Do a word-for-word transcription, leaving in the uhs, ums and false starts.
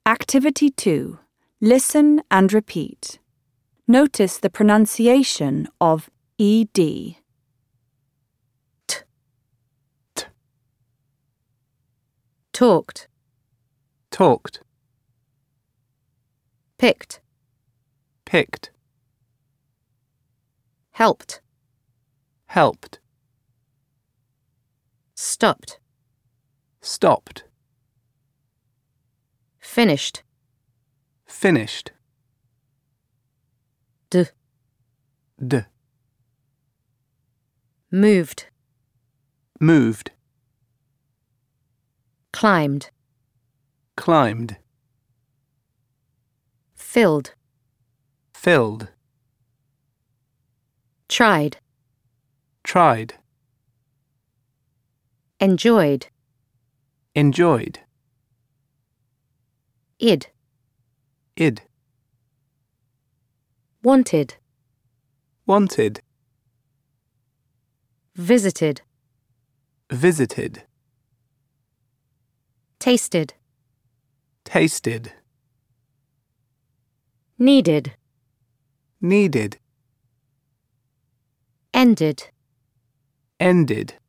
Activity two. Listen and repeat. Notice the pronunciation of ed. T. T. Talked. Talked. Picked. Picked. Helped. Helped. Stopped. Stopped. Finished. Finished. D. D. Moved. Moved. Climbed. Climbed. Filled. Filled. Tried. Tried. Enjoyed. Enjoyed. Id. Id. Wanted. Wanted. Visited. Visited. Tasted. Tasted. Needed. Needed. Ended. Ended.